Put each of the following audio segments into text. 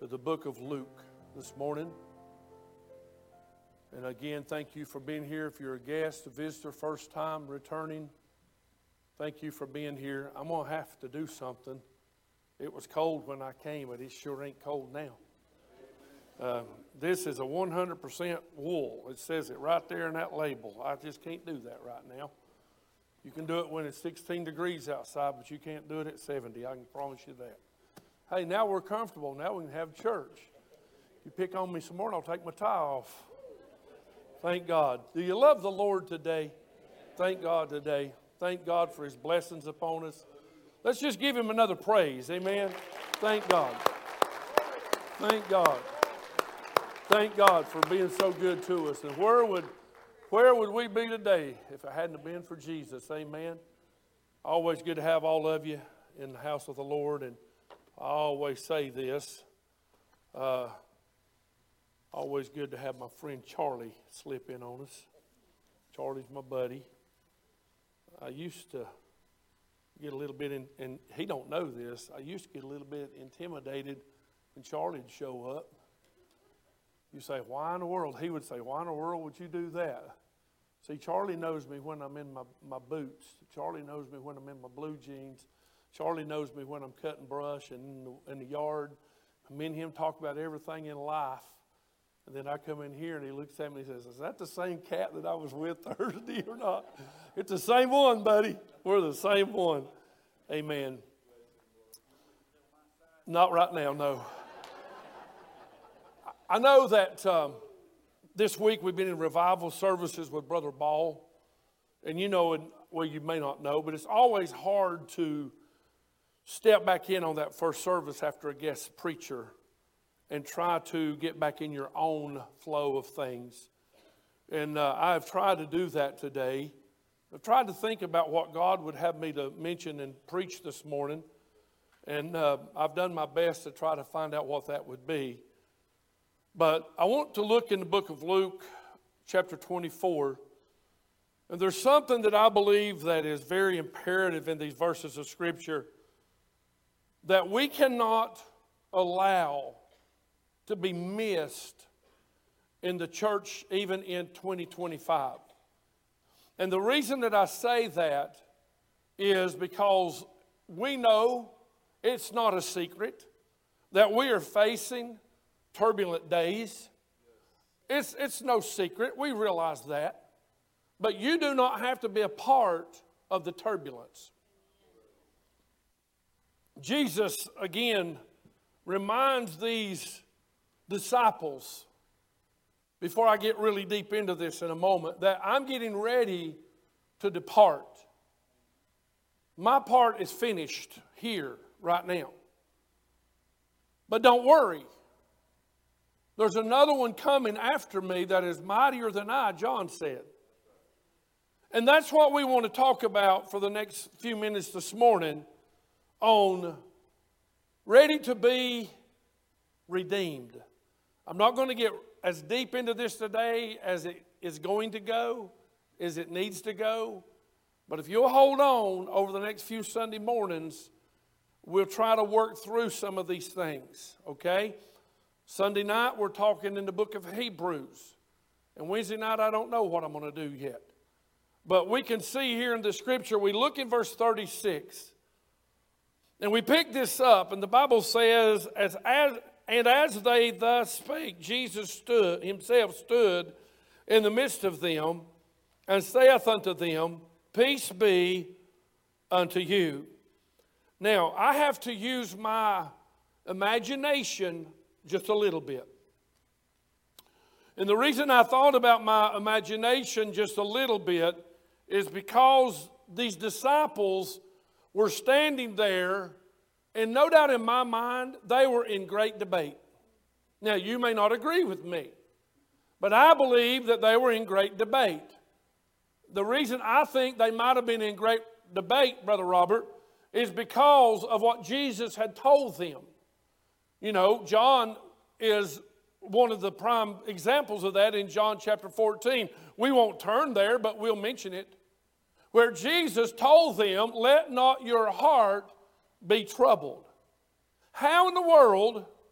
to the book of Luke this morning. And again, thank you for being here. If you're a guest, a visitor, first time returning, thank you for being here. I'm going to have to do something. It was cold when I came, but it sure ain't cold now. This is a 100% wool. It says it right there in that label. I just can't do that right now. You can do it when it's 16 degrees outside, but you can't do it at 70. I can promise you that. Hey, now we're comfortable. Now we can have church. You pick on me some more and I'll take my tie off. Thank God. Do you love the Lord today? Thank God today. Thank God for His blessings upon us. Let's just give Him another praise. Amen. Thank God. Thank God. Thank God for being so good to us. And where would we be today if it hadn't been for Jesus? Amen. Always good to have all of you in the house of the Lord. And I always say this. Always good to have my friend Charlie slip in on us. Charlie's my buddy. I used to get a little bit, and he don't know this, I used to get a little bit intimidated when Charlie would show up. You say, why in the world? He would say, why in the world would you do that? See, Charlie knows me when I'm in my boots. Charlie knows me when I'm in my blue jeans. Charlie knows me when I'm cutting brush and in the yard. Me and him talk about everything in life. And then I come in here and he looks at me and he says, is that the same cat that I was with Thursday or not? It's the same one, buddy. We're the same one. Amen. Not right now, no. I know that this week we've been in revival services with Brother Ball. And you know, well, you may not know, but it's always hard to step back in on that first service after a guest preacher and try to get back in your own flow of things. And I've tried to do that today. I've tried to think about what God would have me to mention and preach this morning. And I've done my best to try to find out what that would be. But I want to look in the book of Luke, chapter 24. And there's something that I believe that is very imperative in these verses of Scripture that we cannot allow to be missed in the church even in 2025. And the reason that I say that is because we know, it's not a secret, that we are facing turbulent days. It's no secret. We realize that. But you do not have to be a part of the turbulence. Jesus, again, reminds these disciples, before I get really deep into this in a moment, that I'm getting ready to depart. My part is finished here, right now. But don't worry. There's another one coming after me that is mightier than I, John said. And that's what we want to talk about for the next few minutes this morning on ready to be redeemed. I'm not going to get as deep into this today as it is going to go, as it needs to go. But if you'll hold on over the next few Sunday mornings, we'll try to work through some of these things, okay? Sunday night, we're talking in the book of Hebrews. And Wednesday night, I don't know what I'm going to do yet. But we can see here in the Scripture, we look in verse 36. And we pick this up, and the Bible says, as they thus spake, Jesus himself stood in the midst of them, and saith unto them, peace be unto you. Now, I have to use my imagination just a little bit. And the reason I thought about my imagination just a little bit is because these disciples were standing there, and no doubt in my mind, they were in great debate. Now, you may not agree with me, but I believe that they were in great debate. The reason I think they might have been in great debate, Brother Robert, is because of what Jesus had told them. You know, John is one of the prime examples of that in John chapter 14. We won't turn there, but we'll mention it. Where Jesus told them, let not your heart be troubled. How in the world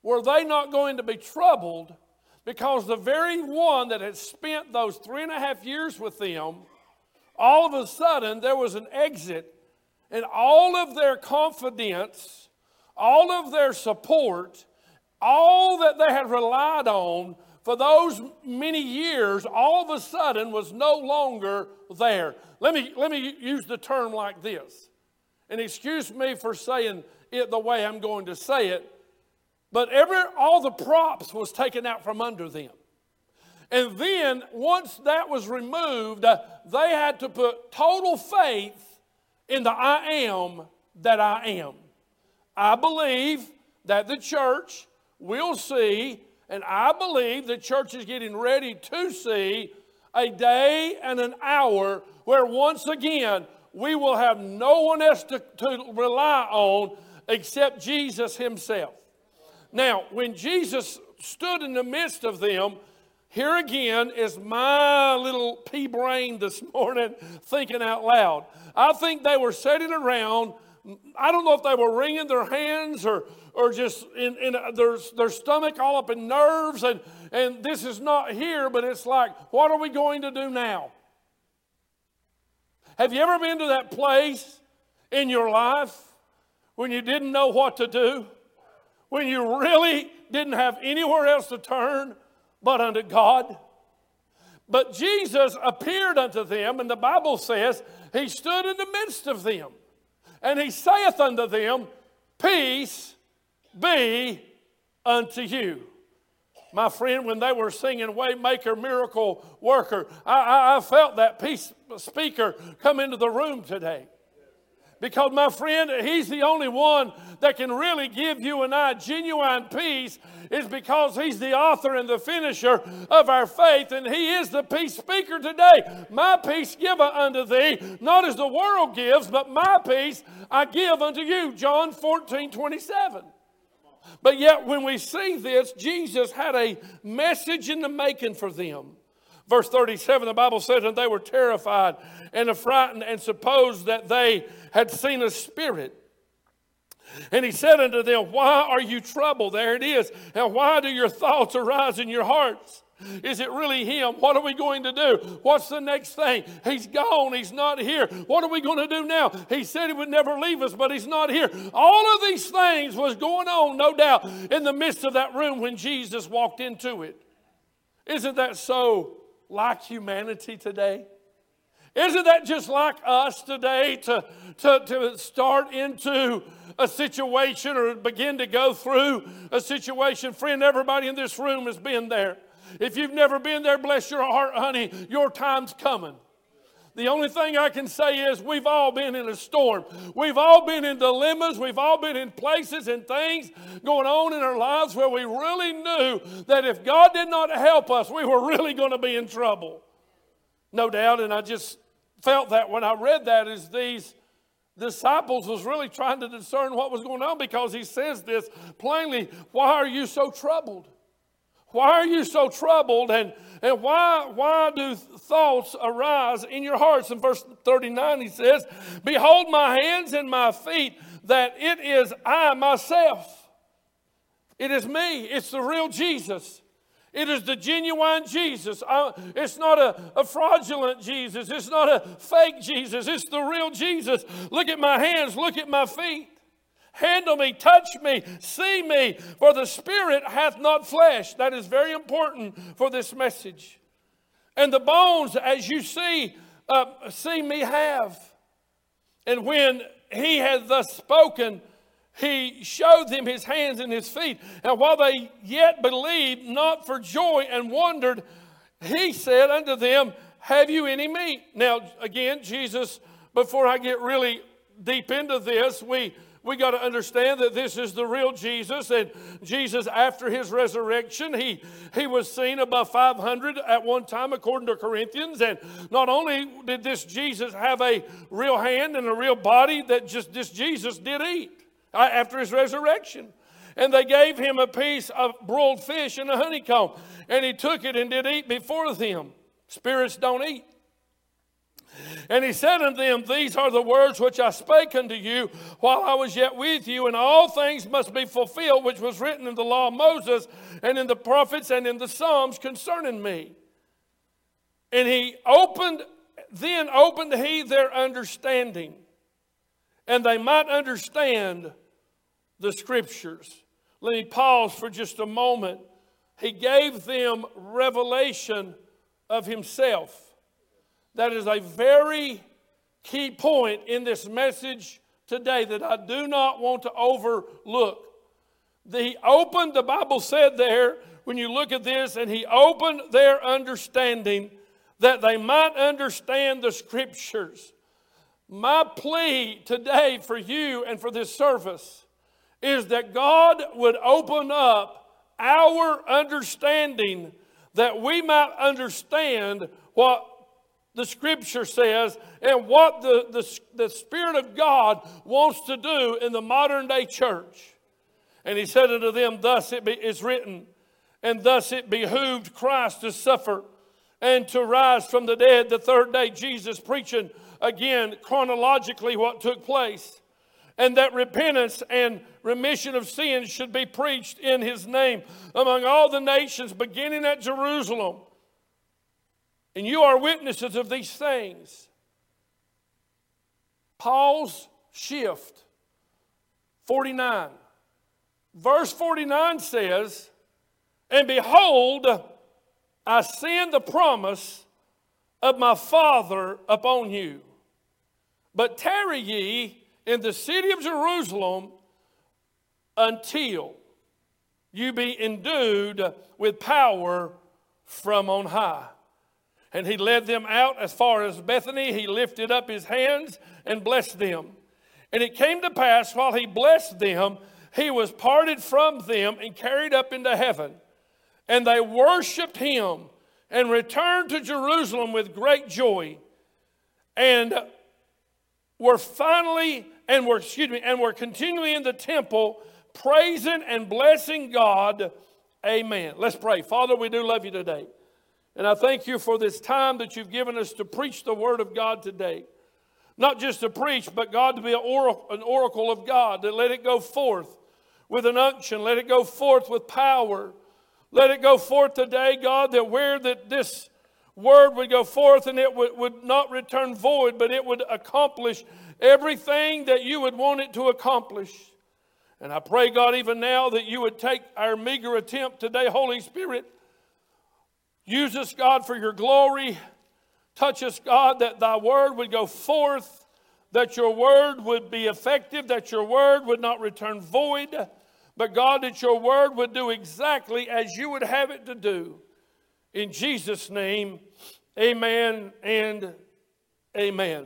were they not going to be troubled because the very one that had spent those 3.5 years with them, all of a sudden there was an exit, and all of their confidence, all of their support, all that they had relied on for those many years, all of a sudden was no longer there. Let me use the term like this. And excuse me for saying it the way I'm going to say it, but all the props was taken out from under them. And then once that was removed, they had to put total faith in the I am that I am. I believe that the church will see, and I believe the church is getting ready to see, a day and an hour where once again we will have no one else to rely on except Jesus himself. Now, when Jesus stood in the midst of them, here again is my little pea brain this morning thinking out loud. I think they were sitting around. I don't know if they were wringing their hands or just in their stomach all up in nerves. And this is not here, but it's like, what are we going to do now? Have you ever been to that place in your life when you didn't know what to do? When you really didn't have anywhere else to turn but unto God? But Jesus appeared unto them, and the Bible says he stood in the midst of them. And he saith unto them, peace be unto you. My friend, when they were singing Waymaker, Miracle Worker, I felt that peace speaker come into the room today. Because, my friend, he's the only one that can really give you and I genuine peace, is because he's the author and the finisher of our faith, and he is the peace speaker today. My peace give I unto thee, not as the world gives, but my peace I give unto you. John 14:27. But yet when we see this, Jesus had a message in the making for them. Verse 37, the Bible says, and they were terrified and affrighted and supposed that they had seen a spirit. And he said unto them, why are you troubled? There it is. And why do your thoughts arise in your hearts? Is it really him? What are we going to do? What's the next thing? He's gone. He's not here. What are we going to do now? He said he would never leave us, but he's not here. All of these things was going on, no doubt, in the midst of that room when Jesus walked into it. Isn't that so like humanity today? Isn't that just like us today to start into a situation or begin to go through a situation? Friend, everybody in this room has been there. If you've never been there, bless your heart, honey, your time's coming. The only thing I can say is we've all been in a storm. We've all been in dilemmas. We've all been in places and things going on in our lives where we really knew that if God did not help us, we were really going to be in trouble. No doubt, and I just felt that when I read that, is these disciples was really trying to discern what was going on, because he says this plainly, why are you so troubled? Why are you so troubled, and why do thoughts arise in your hearts? In verse 39 he says, behold my hands and my feet, that it is I myself. It is me. It's the real Jesus. It is the genuine Jesus. It's not a fraudulent Jesus. It's not a fake Jesus. It's the real Jesus. Look at my hands. Look at my feet. Handle me, touch me, see me, for the Spirit hath not flesh. That is very important for this message. And the bones, as you see me have. And when he had thus spoken, he showed them his hands and his feet. And while they yet believed not for joy and wondered, he said unto them, have you any meat? Now, again, Jesus, before I get really deep into this, we got to understand that this is the real Jesus. And Jesus, after his resurrection, he was seen above 500 at one time, according to Corinthians. And not only did this Jesus have a real hand and a real body, that just this Jesus did eat after his resurrection. And they gave him a piece of broiled fish and a honeycomb. And he took it and did eat before them. Spirits don't eat. And he said unto them, These are the words which I spake unto you while I was yet with you, and all things must be fulfilled, which was written in the law of Moses, and in the prophets, and in the Psalms concerning me. And then opened he their understanding, and they might understand the Scriptures. Let me pause for just a moment. He gave them revelation of himself. That is a very key point in this message today that I do not want to overlook. The Bible said there, when you look at this, and he opened their understanding that they might understand the Scriptures. My plea today for you and for this service is that God would open up our understanding that we might understand what the Scripture says and what the Spirit of God wants to do in the modern day church. And he said unto them, Thus it is written, and thus it behooved Christ to suffer and to rise from the dead the third day. Jesus preaching again chronologically what took place. And that repentance and remission of sins should be preached in his name among all the nations, beginning at Jerusalem. And you are witnesses of these things. Paul's shift. 49. Verse 49 says, And behold, I send the promise of my Father upon you. But tarry ye in the city of Jerusalem until you be endued with power from on high. And he led them out as far as Bethany. He lifted up his hands and blessed them. And it came to pass, while he blessed them, he was parted from them and carried up into heaven. And they worshiped him and returned to Jerusalem with great joy. And were continually in the temple, praising and blessing God. Amen. Let's pray. Father, we do love you today. And I thank you for this time that you've given us to preach the Word of God today. Not just to preach, but God, to be an oracle of God, to let it go forth with an unction. Let it go forth with power. Let it go forth today, God, that this Word would go forth and it would not return void, but it would accomplish everything that you would want it to accomplish. And I pray, God, even now that you would take our meager attempt today, Holy Spirit. Use us, God, for your glory. Touch us, God, that thy word would go forth, that your word would be effective, that your word would not return void, but God, that your word would do exactly as you would have it to do. In Jesus' name, amen and amen.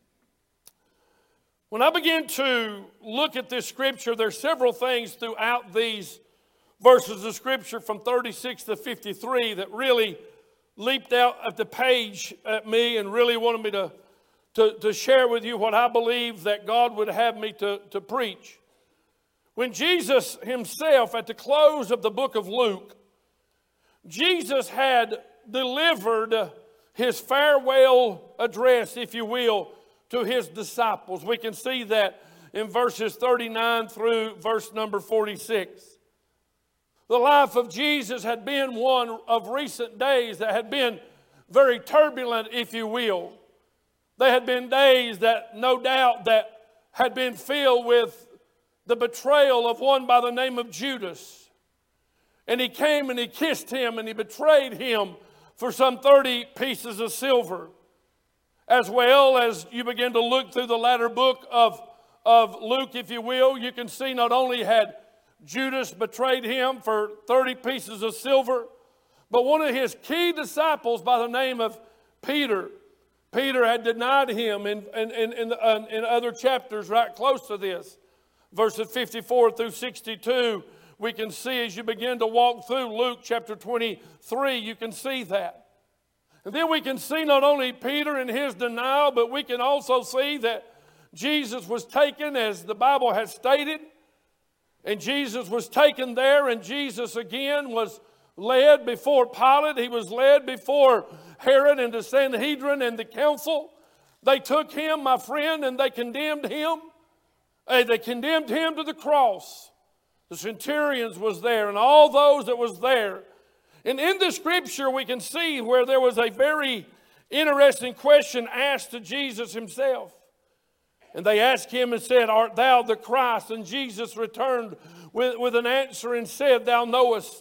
When I begin to look at this scripture, there's several things throughout these verses of Scripture from 36 to 53 that really leaped out at the page at me and really wanted me to share with you what I believe that God would have me to preach. When Jesus himself, at the close of the book of Luke, Jesus had delivered his farewell address, if you will, to his disciples. We can see that in verses 39 through verse number 46. The life of Jesus had been one of recent days that had been very turbulent, if you will. They had been days that no doubt that had been filled with the betrayal of one by the name of Judas. And he came and he kissed him and he betrayed him for some 30 pieces of silver. As well as you begin to look through the latter book of Luke, if you will, you can see not only had Judas betrayed him for 30 pieces of silver, but one of his key disciples by the name of Peter. Peter had denied him in other chapters right close to this. Verses 54 through 62, we can see as you begin to walk through Luke chapter 23, you can see that. And then we can see not only Peter and his denial, but we can also see that Jesus was taken, as the Bible has stated. And Jesus was taken there, and Jesus again was led before Pilate. He was led before Herod and the Sanhedrin and the council They took him, my friend, and they condemned him. They condemned him to the cross. The centurions was there and all those that was there. And in the scripture we can see where there was a very interesting question asked to Jesus himself. And they asked him and said, "Art thou the Christ?" And Jesus returned with an answer and said, "Thou knowest."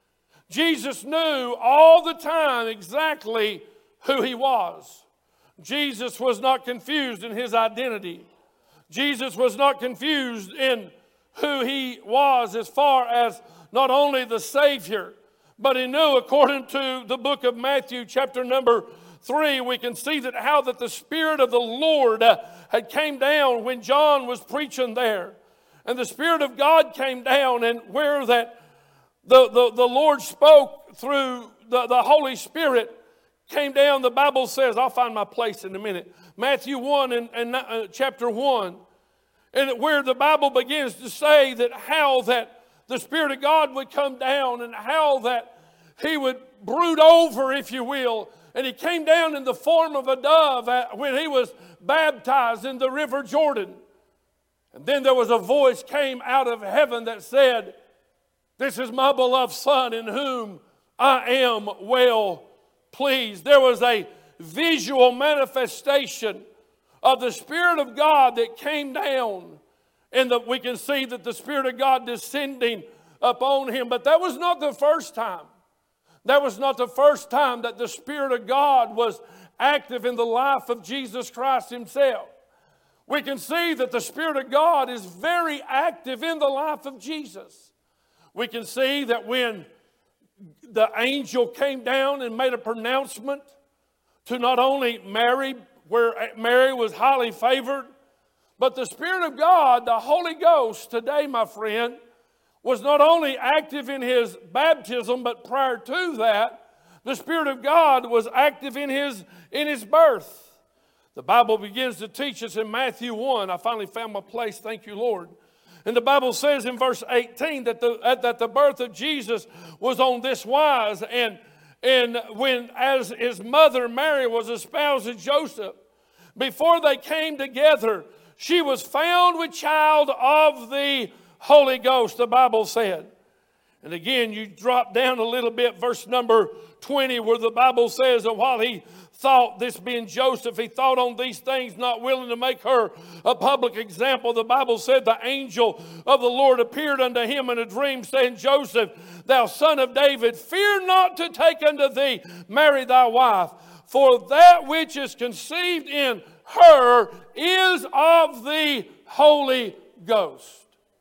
Jesus knew all the time exactly who he was. Jesus was not confused in his identity. Jesus was not confused in who he was as far as not only the Savior, but he knew, according to the book of Matthew chapter number 3, we can see that how that the Spirit of the Lord had came down when John was preaching there. And the Spirit of God came down, and where that the Lord spoke through the Holy Spirit came down, the Bible says, I'll find my place in a minute, Matthew 1 and chapter 1, and where the Bible begins to say that how that the Spirit of God would come down and how that he would brood over, if you will. And he came down in the form of a dove when he was baptized in the river Jordan. And then there was a voice came out of heaven that said, "This is my beloved Son in whom I am well pleased." There was a visual manifestation of the Spirit of God that came down. And we can see that the Spirit of God descending upon him. But that was not the first time. That was not the first time that the Spirit of God was active in the life of Jesus Christ himself. We can see that the Spirit of God is very active in the life of Jesus. We can see that when the angel came down and made a pronouncement to not only Mary, where Mary was highly favored, but the Spirit of God, the Holy Ghost, today, my friend, was not only active in his baptism, but prior to that, the Spirit of God was active in his birth. The Bible begins to teach us in Matthew 1. I finally found my place, thank you, Lord. And the Bible says in verse 18 that the birth of Jesus was on this wise. And when, as his mother Mary was espoused to Joseph, before they came together, she was found with child of the Holy Ghost, the Bible said. And again, you drop down a little bit, verse number 20, where the Bible says that while he thought, this being Joseph, he thought on these things, not willing to make her a public example. The Bible said the angel of the Lord appeared unto him in a dream, saying, "Joseph, thou son of David, fear not to take unto thee Mary thy wife, for that which is conceived in her is of the Holy Ghost."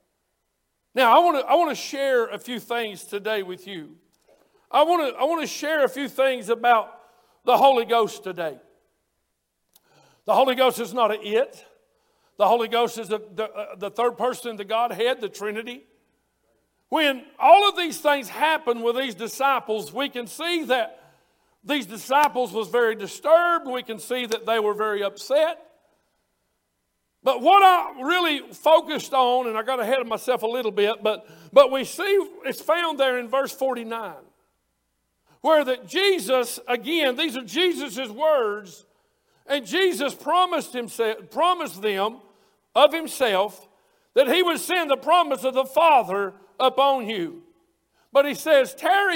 Now, I want to share a few things today with you. I want to share a few things about the Holy Ghost today. The Holy Ghost is not an it. The Holy Ghost is the third person in the Godhead, the Trinity. When all of these things happen with these disciples, we can see that these disciples was very disturbed. We can see that they were very upset. But what I really focused on, and I got ahead of myself a little bit, but we see it's found there in verse 49. Where that Jesus, again, these are Jesus' words, and Jesus promised them of himself that he would send the promise of the Father upon you. But he says, tarry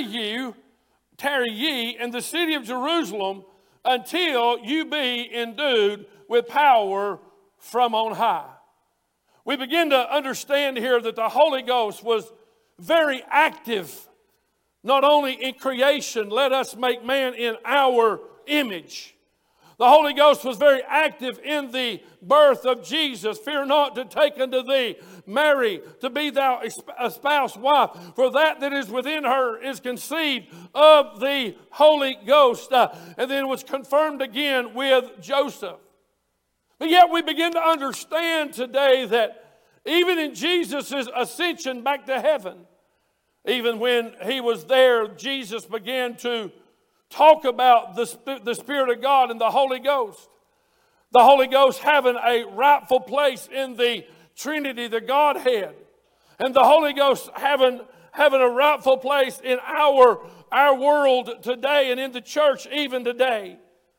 ye in the city of Jerusalem until you be endued with power from on high. We begin to understand here that the Holy Ghost was very active, not only in creation, let us make man in our image. The Holy Ghost was very active in the birth of Jesus. Fear not to take unto thee Mary to be thou espoused wife, for that is within her is conceived of the Holy Ghost. And then it was confirmed again with Joseph. But yet we begin to understand today that even in Jesus' ascension back to heaven, even when he was there, Jesus began to talk about the Spirit of God and the Holy Ghost. The Holy Ghost having a rightful place in the Trinity, the Godhead. And the Holy Ghost having a rightful place in our world today and in the church even today.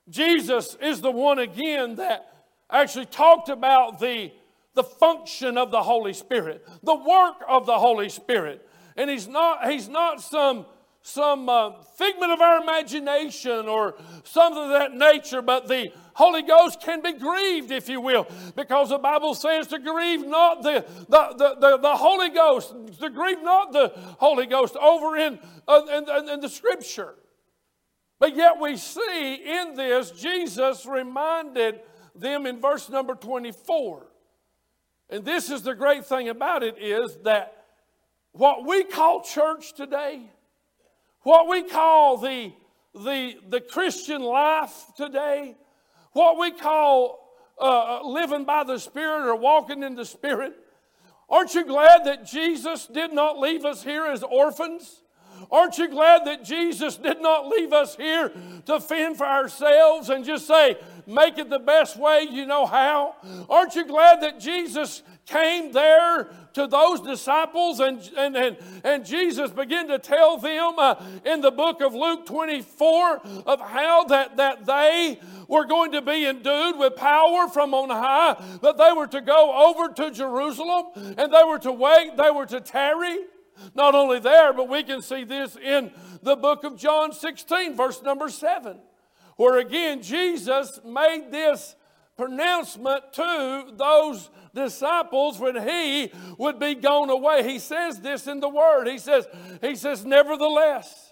Jesus is the one again that actually talked about the function of the Holy Spirit, the work of the Holy Spirit. And he's not some figment of our imagination or something of that nature, but the Holy Ghost can be grieved, if you will, because the Bible says to grieve not the Holy Ghost, to grieve not the Holy Ghost over in the Scripture. But yet we see in this, Jesus reminded them in verse number 24. And this is the great thing about it, is that what we call church today, what we call the Christian life today, what we call living by the Spirit or walking in the Spirit, aren't you glad that Jesus did not leave us here as orphans? Aren't you glad that Jesus did not leave us here to fend for ourselves and just say, make it the best way you know how? Aren't you glad that Jesus came there to those disciples and Jesus began to tell them in the book of Luke 24 of how that they were going to be endued with power from on high, that they were to go over to Jerusalem and they were to wait, they were to tarry. Not only there, but we can see this in the book of John 16, verse number 7, where again Jesus made this pronouncement to those disciples when he would be gone away. He says this in the Word. He says, nevertheless,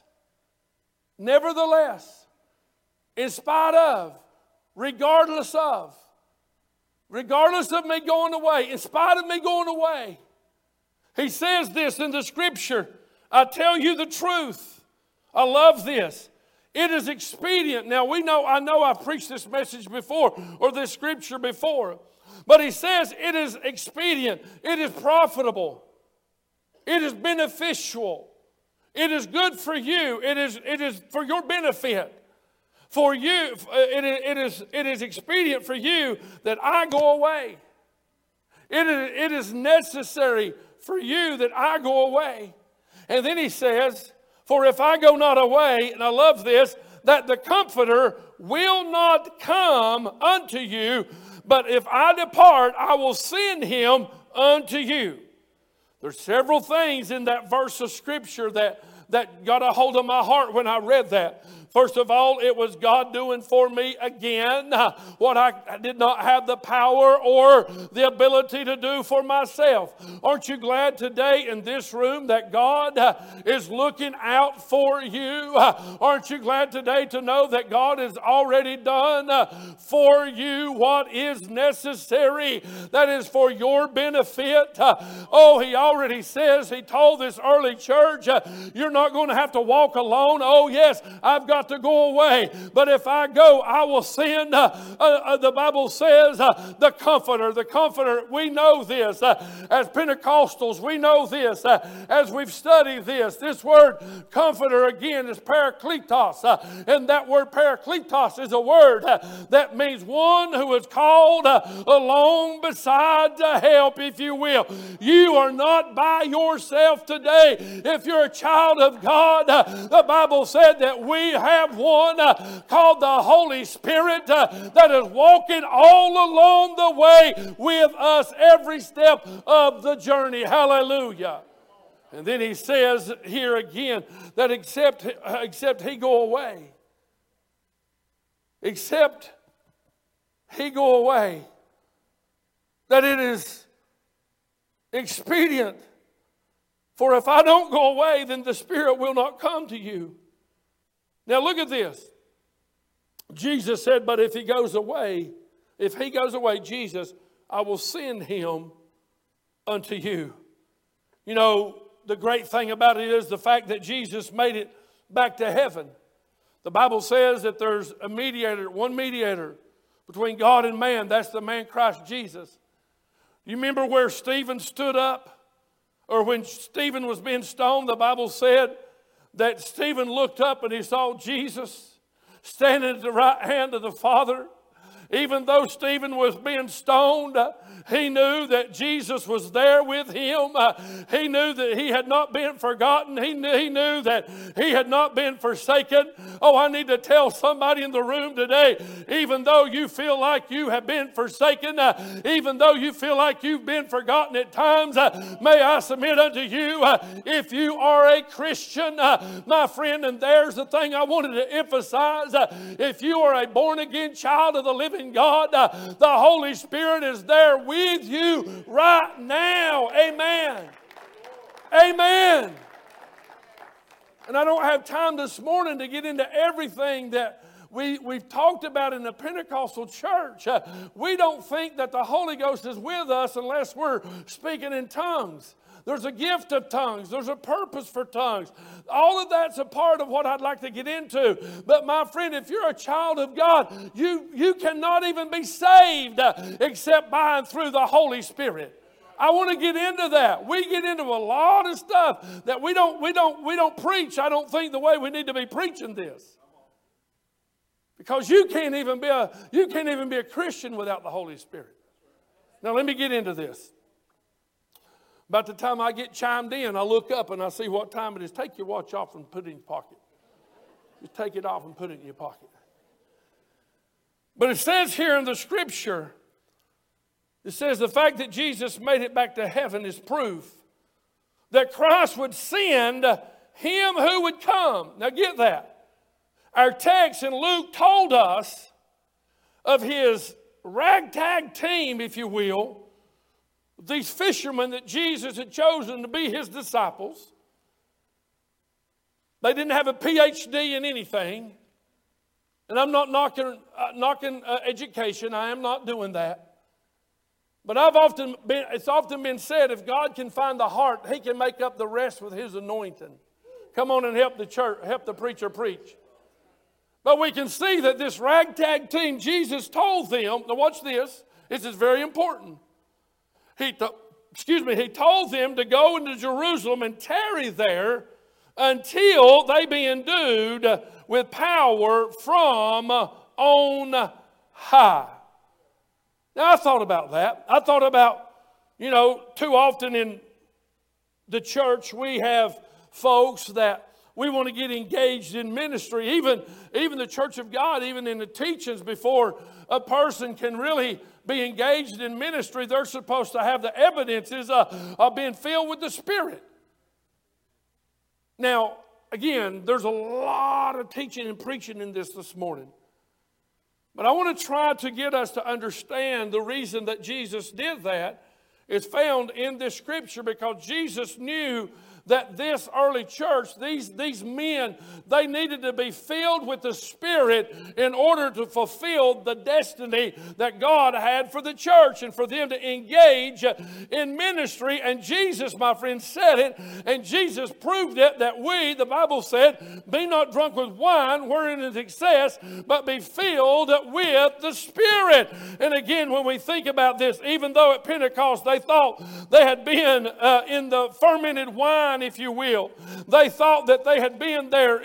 in spite of, regardless of me going away, in spite of me going away, he says this in the Scripture, I tell you the truth. I love this. It is expedient. Now I know I've preached this message before or this Scripture before. But he says it is expedient. It is profitable. It is beneficial. It is good for you. It is for your benefit. For you, it is expedient for you that I go away. It is necessary for you that I go away. And then he says, for if I go not away, and I love this, that the Comforter will not come unto you, but if I depart, I will send him unto you. There's several things in that verse of Scripture that got a hold of my heart when I read that. First of all, it was God doing for me again what I did not have the power or the ability to do for myself. Aren't you glad today in this room that God is looking out for you? Aren't you glad today to know that God has already done for you what is necessary, that is for your benefit? Oh, he already says, he told this early church, you're not going to have to walk alone. Oh, yes, I've got to go away, but if I go, I will send, the Bible says, the Comforter. We know this as Pentecostals. We know this as we've studied this. This word Comforter again is Parakletos, and that word Parakletos is a word that means one who is called along beside to help, if you will. You are not by yourself today. If you're a child of God, the Bible said that we have one called the Holy Spirit that is walking all along the way with us every step of the journey. Hallelujah. And then he says here again that except he go away, that it is expedient. For if I don't go away, then the Spirit will not come to you. Now look at this. Jesus said, but if he goes away, Jesus, I will send him unto you. You know, the great thing about it is the fact that Jesus made it back to heaven. The Bible says that there's a mediator, one mediator between God and man. That's the man Christ Jesus. You remember where Stephen stood up? Or when Stephen was being stoned, the Bible said that Stephen looked up and he saw Jesus standing at the right hand of the Father. Even though Stephen was being stoned, he knew that Jesus was there with him. He knew that he had not been forgotten. He knew that he had not been forsaken. Oh, I need to tell somebody in the room today, even though you feel like you have been forsaken, even though you feel like you've been forgotten at times, may I submit unto you, if you are a Christian, my friend, and there's the thing I wanted to emphasize, if you are a born-again child of the living God, the Holy Spirit is there with you right now. Amen. Amen. And I don't have time this morning to get into everything that we've talked about in the Pentecostal church. We don't think that the Holy Ghost is with us unless we're speaking in tongues. There's a gift of tongues. There's a purpose for tongues. All of that's a part of what I'd like to get into. But my friend, if you're a child of God, you cannot even be saved except by and through the Holy Spirit. I want to get into that. We get into a lot of stuff that we don't preach. I don't think the way we need to be preaching this. Because you can't even be a Christian without the Holy Spirit. Now let me get into this. About the time I get chimed in, I look up and I see what time it is. Take your watch off and put it in your pocket. Just take it off and put it in your pocket. But it says here in the scripture, it says the fact that Jesus made it back to heaven is proof that Christ would send him who would come. Now get that. Our text in Luke told us of his ragtag team, if you will, these fishermen that Jesus had chosen to be his disciples. They didn't have a PhD in anything. And I'm not knocking education. I am not doing that. But it's often been said, if God can find the heart, he can make up the rest with his anointing. Come on and help the church, help the preacher preach. But we can see that this ragtag team, Jesus told them, now watch this, this is very important. He told them to go into Jerusalem and tarry there until they be endued with power from on high. Now, I thought about that. I thought about, too often in the church we have folks that we want to get engaged in ministry. Even the Church of God, even in the teachings, before a person can really be engaged in ministry, they're supposed to have the evidences of being filled with the Spirit. Now, again, there's a lot of teaching and preaching in this morning. But I want to try to get us to understand the reason that Jesus did that is found in this scripture, because Jesus knew that this early church, these men, they needed to be filled with the Spirit in order to fulfill the destiny that God had for the church and for them to engage in ministry. And Jesus, my friend, said it, and Jesus proved it, that we, the Bible said, be not drunk with wine wherein is excess, but be filled with the Spirit. And again, when we think about this, even though at Pentecost they thought they had been in the fermented wine, if you will. They thought that they had been there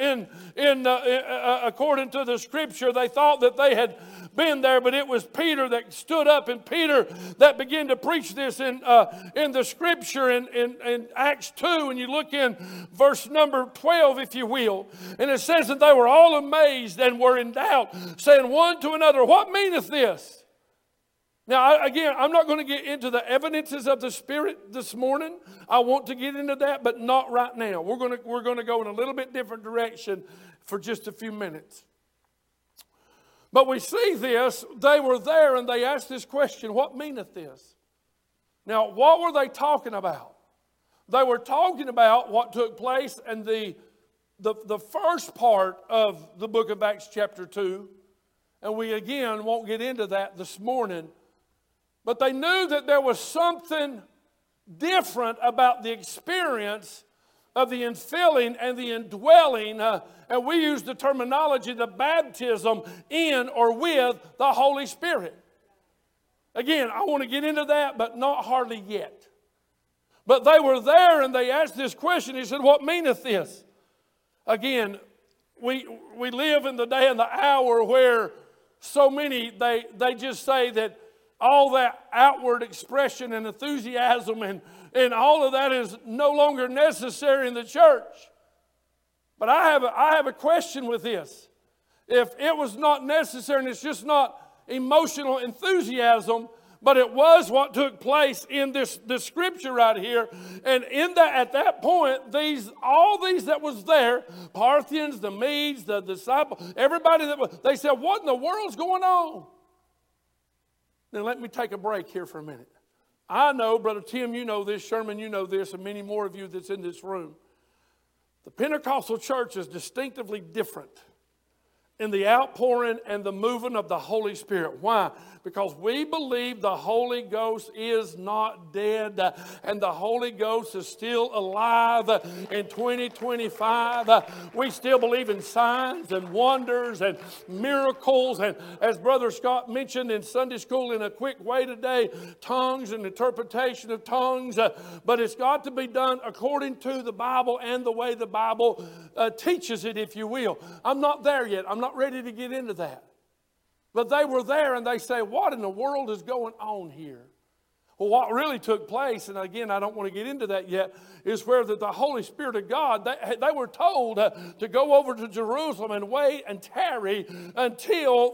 according to the scripture. They thought that they had been there, but it was Peter that stood up, and Peter that began to preach this in the scripture in Acts 2, and you look in verse number 12, if you will, and it says that they were all amazed and were in doubt, saying one to another, what meaneth this? Now, again, I'm not going to get into the evidences of the Spirit this morning. I want to get into that, but not right now. We're going to go in a little bit different direction for just a few minutes. But we see this. They were there and they asked this question, what meaneth this? Now, what were they talking about? They were talking about what took place in the first part of the book of Acts chapter 2. And we, again, won't get into that this morning. But they knew that there was something different about the experience of the infilling and the indwelling, and we use the terminology, the baptism in or with the Holy Spirit. Again, I want to get into that, but not hardly yet. But they were there and they asked this question. He said, what meaneth this? Again, we live in the day and the hour where so many, they just say that all that outward expression and enthusiasm and all of that is no longer necessary in the church. But I have a question with this. If it was not necessary and it's just not emotional enthusiasm, but it was what took place in this scripture right here. And at that point, all these that was there, Parthians, the Medes, the disciples, everybody they said, what in the world's going on? Now let me take a break here for a minute. I know, Brother Tim, you know this, Sherman, you know this, and many more of you that's in this room. The Pentecostal church is distinctively different in the outpouring and the moving of the Holy Spirit. Why? Because we believe the Holy Ghost is not dead and the Holy Ghost is still alive in 2025. We still believe in signs and wonders and miracles. And as Brother Scott mentioned in Sunday school in a quick way today, tongues and interpretation of tongues. But it's got to be done according to the Bible and the way the Bible teaches it, if you will. I'm not there yet. I'm not ready to get into that. But they were there and they say, what in the world is going on here? Well, what really took place, and again, I don't want to get into that yet, is where the Holy Spirit of God, they were told to go over to Jerusalem and wait and tarry until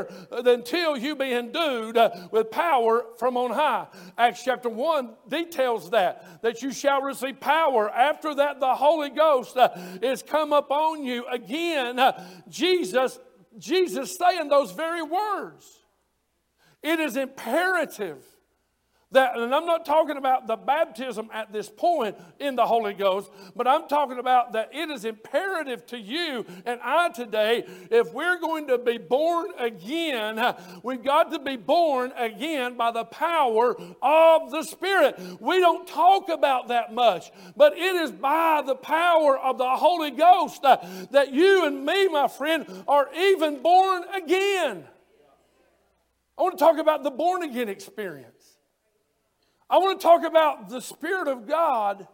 you be endued with power from on high. Acts chapter 1 details that you shall receive power. After that, the Holy Ghost is come upon you. Again, Jesus saying those very words. It is imperative that, and I'm not talking about the baptism at this point in the Holy Ghost, but I'm talking about that it is imperative to you and I today, if we're going to be born again, we've got to be born again by the power of the Spirit. We don't talk about that much, but it is by the power of the Holy Ghost that you and me, my friend, are even born again. I want to talk about the born again experience. I want to talk about the Spirit of God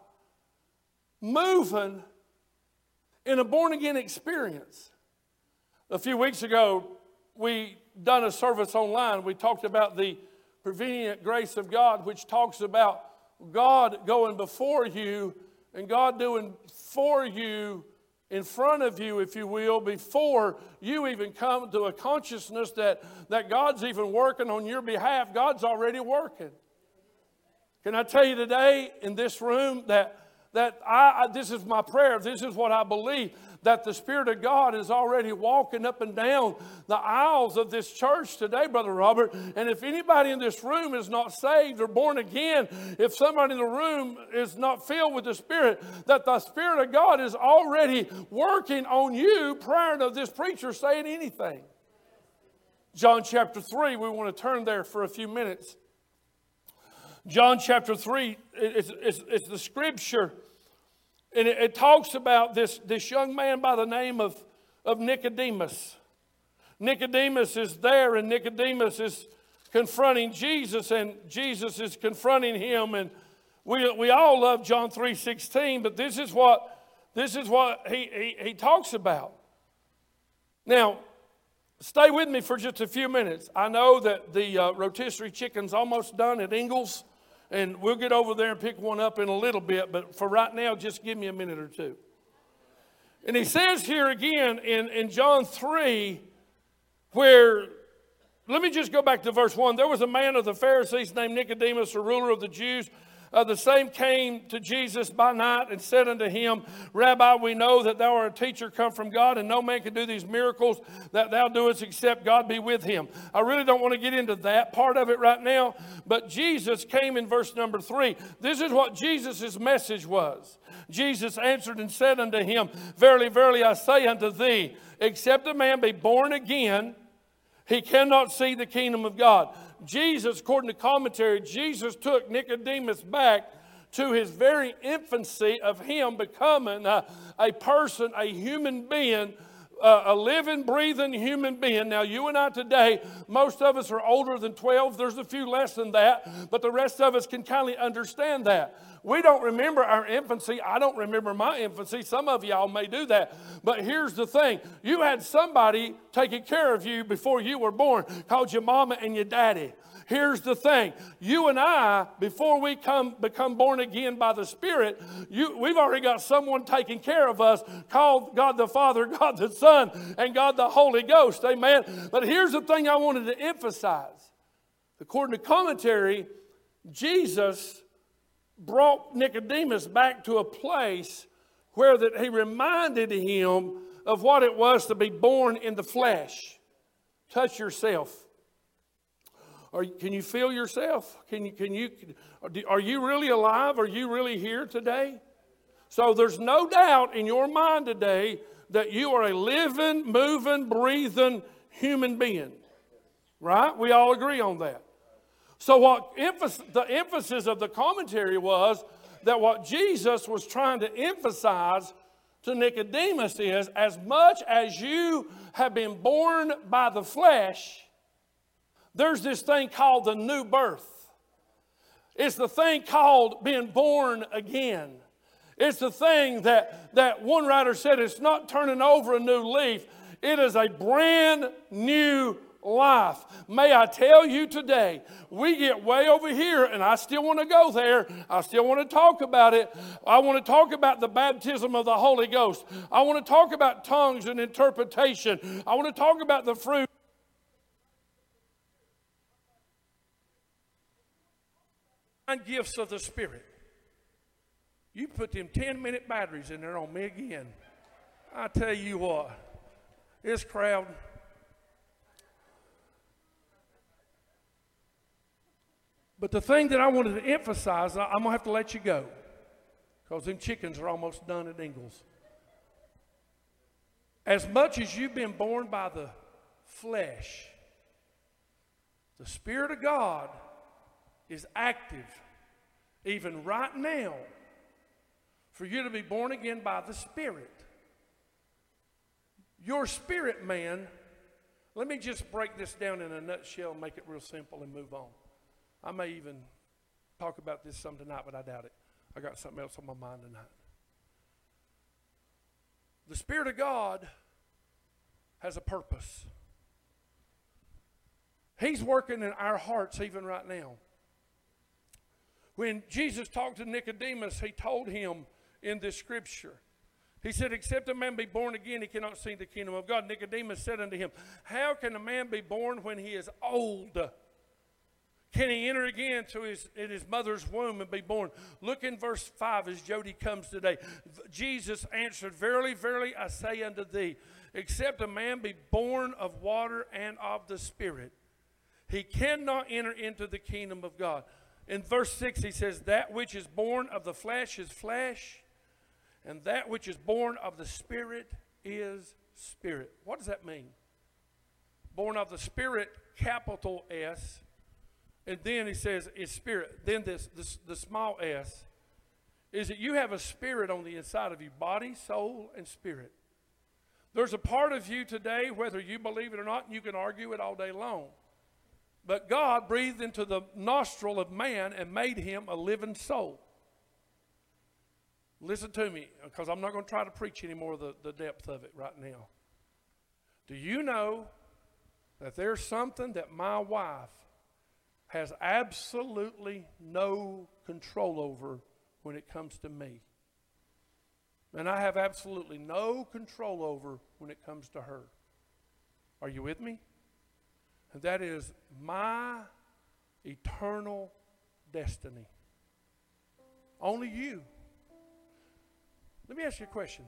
moving in a born-again experience. A few weeks ago, we done a service online. We talked about the prevenient grace of God, which talks about God going before you and God doing for you, in front of you, if you will, before you even come to a consciousness that God's even working on your behalf. God's already working. Can I tell you today in this room that this is my prayer, this is what I believe, that the Spirit of God is already walking up and down the aisles of this church today, Brother Robert. And if anybody in this room is not saved or born again, if somebody in the room is not filled with the Spirit, that the Spirit of God is already working on you prior to this preacher saying anything. John chapter 3, we want to turn there for a few minutes. John chapter 3, it's the scripture, and it talks about this young man by the name of Nicodemus. Nicodemus is there, and Nicodemus is confronting Jesus, and Jesus is confronting him. And we all love John 3:16, but this is what he talks about. Now, stay with me for just a few minutes. I know that the rotisserie chicken's almost done at Ingles. And we'll get over there and pick one up in a little bit. But for right now, just give me a minute or two. And he says here again in John 3, where, let me just go back to verse 1. There was a man of the Pharisees named Nicodemus, a ruler of the Jews. The same came to Jesus by night and said unto him, Rabbi, we know that thou art a teacher come from God, and no man can do these miracles that thou doest except God be with him. I really don't want to get into that part of it right now, but Jesus came in verse number 3. This is what Jesus' message was. Jesus answered and said unto him, Verily, verily, I say unto thee, except a man be born again, he cannot see the kingdom of God. Jesus, according to commentary, Jesus took Nicodemus back to his very infancy of him becoming a person, a human being, a living, breathing human being. Now, you and I today, most of us are older than 12. There's a few less than that, but the rest of us can kindly understand that. We don't remember our infancy. I don't remember my infancy. Some of y'all may do that. But here's the thing. You had somebody taking care of you before you were born, called your mama and your daddy. Here's the thing. You and I, before we become born again by the Spirit, we've already got someone taking care of us called God the Father, God the Son, and God the Holy Ghost. Amen. But here's the thing I wanted to emphasize. According to commentary, Jesus brought Nicodemus back to a place where that he reminded him of what it was to be born in the flesh. Touch yourself. Can you feel yourself? Are you really alive? Are you really here today? So there's no doubt in your mind today that you are a living, moving, breathing human being. Right? We all agree on that. So the emphasis of the commentary was that what Jesus was trying to emphasize to Nicodemus is, as much as you have been born by the flesh, there's this thing called the new birth. It's the thing called being born again. It's the thing that one writer said, it's not turning over a new leaf. It is a brand new life. May I tell you today, we get way over here, and I still want to go there. I still want to talk about it. I want to talk about the baptism of the Holy Ghost. I want to talk about tongues and interpretation. I want to talk about the fruit. Gifts of the Spirit. You put them 10-minute batteries in there on me again. I tell you what, this crowd. But the thing that I wanted to emphasize, I'm going to have to let you go because them chickens are almost done at Ingalls. As much as you've been born by the flesh, the Spirit of God is active even right now for you to be born again by the Spirit. Your spirit man, let me just break this down in a nutshell and make it real simple and move on. I may even talk about this some tonight, but I doubt it. I got something else on my mind tonight. The Spirit of God has a purpose. He's working in our hearts even right now. When Jesus talked to Nicodemus, he told him in this scripture, he said, except a man be born again, he cannot see the kingdom of God. Nicodemus said unto him, how can a man be born when he is old? Can he enter again in his mother's womb and be born? Look in verse 5 as Jody comes today. Jesus answered, verily, verily, I say unto thee, except a man be born of water and of the Spirit, he cannot enter into the kingdom of God. In verse 6 he says, that which is born of the flesh is flesh, and that which is born of the Spirit is spirit. What does that mean? Born of the Spirit, capital S, and then he says it's spirit. Then the small s is that you have a spirit on the inside of you, body, soul, and spirit. There's a part of you today, whether you believe it or not, and you can argue it all day long. But God breathed into the nostril of man and made him a living soul. Listen to me, because I'm not going to try to preach any more of the depth of it right now. Do you know that there's something that my wife has absolutely no control over when it comes to me? And I have absolutely no control over when it comes to her. Are you with me? And that is my eternal destiny. Only you. Let me ask you a question.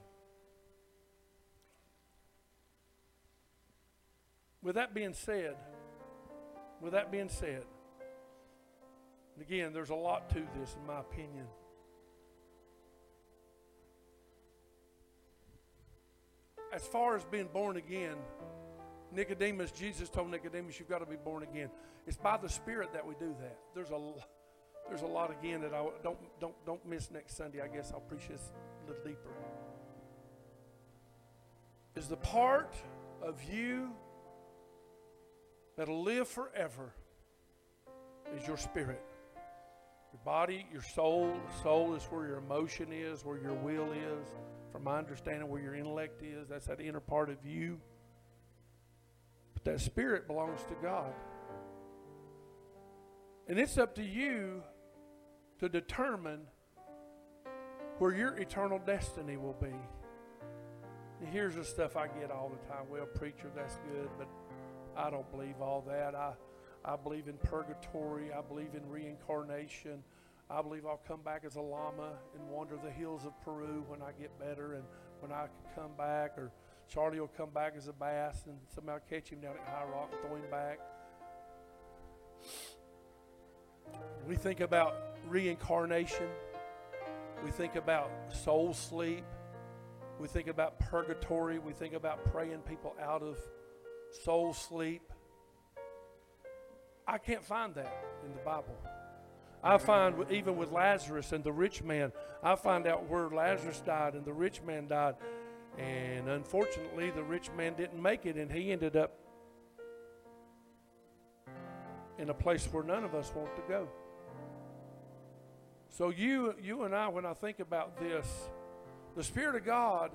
With that being said, and again, there's a lot to this in my opinion. As far as being born again, Jesus told Nicodemus, you've got to be born again. It's by the Spirit that we do that. There's a lot again that I don't miss next Sunday. I guess I'll preach this a little deeper. Is the part of you that'll live forever is your spirit. Your body, your soul. Soul is where your emotion is, where your will is. From my understanding, where your intellect is. That's that inner part of you. But that spirit belongs to God. And it's up to you to determine where your eternal destiny will be. And here's the stuff I get all the time. Well, preacher, that's good, but I don't believe all that. I believe in purgatory. I believe in reincarnation. I believe I'll come back as a llama and wander the hills of Peru when I get better and when I come back. Or Charlie will come back as a bass and somehow catch him down at High Rock and throw him back. We think about reincarnation. We think about soul sleep. We think about purgatory. We think about praying people out of soul sleep. I can't find that in the Bible. I find even with Lazarus and the rich man, I find out where Lazarus died and the rich man died. And unfortunately, the rich man didn't make it, and he ended up in a place where none of us want to go. So you and I, when I think about this, the Spirit of God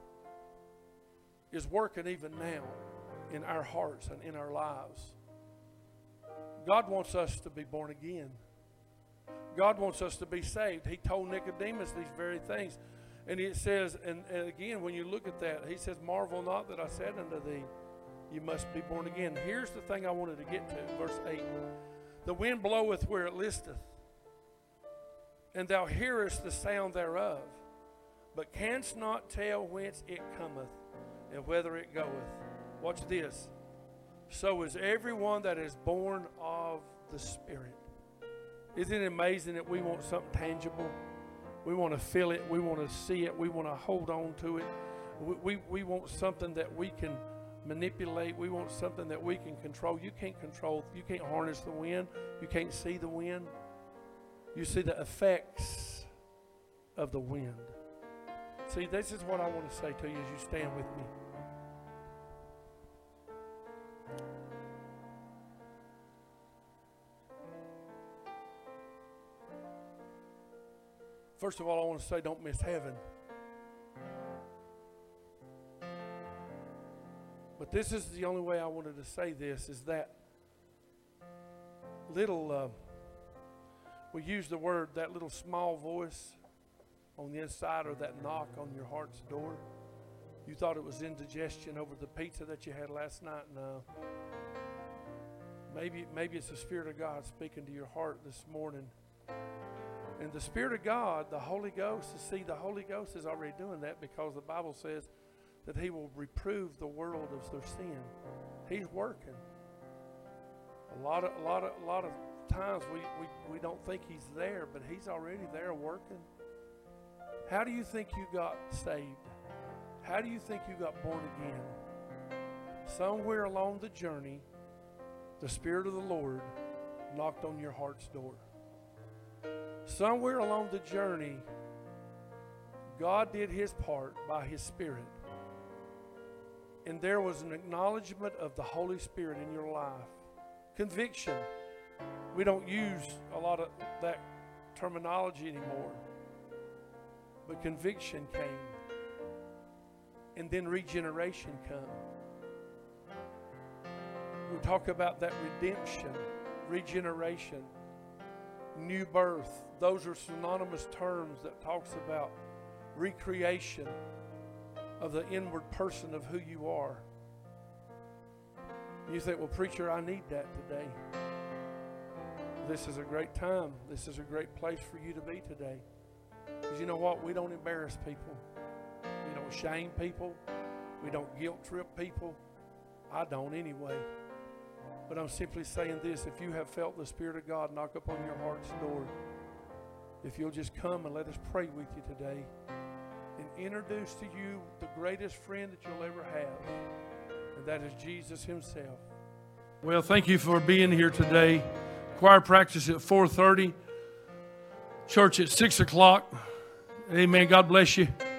is working even now in our hearts and in our lives. God wants us to be born again. God wants us to be saved. He told Nicodemus these very things. And it says, and again, when you look at that, he says, marvel not that I said unto thee, you must be born again. Here's the thing I wanted to get to, verse 8. The wind bloweth where it listeth, and thou hearest the sound thereof, but canst not tell whence it cometh, and whither it goeth. Watch this. So is everyone that is born of the Spirit. Isn't it amazing that we want something tangible? We want to feel it. We want to see it. We want to hold on to it. We want something that we can manipulate. We want something that we can control. You can't control. You can't harness the wind. You can't see the wind. You see the effects of the wind. See, this is what I want to say to you as you stand with me. First of all, I want to say don't miss heaven. But this is the only way I wanted to say this, is that little, we use the word, that little small voice on the inside, or that knock on your heart's door. You thought it was indigestion over the pizza that you had last night. No. Maybe it's the Spirit of God speaking to your heart this morning. And the Spirit of God, the Holy Ghost, the Holy Ghost is already doing that, because the Bible says that He will reprove the world of their sin. He's working. A lot of times we don't think He's there, but He's already there working. How do you think you got saved? How do you think you got born again? Somewhere along the journey, the Spirit of the Lord knocked on your heart's door. Somewhere along the journey, God did His part by His Spirit. And there was an acknowledgement of the Holy Spirit in your life. Conviction. We don't use a lot of that terminology anymore. But conviction came. And then regeneration came. We talk about that redemption, regeneration, new birth. Those are synonymous terms that talks about recreation of the inward person of who you are. You think, well, preacher, I need that today. This is a great time. This is a great place for you to be today. Because you know what? We don't embarrass people. We don't shame people. We don't guilt trip people. I don't anyway. But I'm simply saying this. If you have felt the Spirit of God knock upon your heart's door, if you'll just come and let us pray with you today and introduce to you the greatest friend that you'll ever have, and that is Jesus Himself. Well, thank you for being here today. Choir practice at 4:30. Church at 6 o'clock. Amen. God bless you.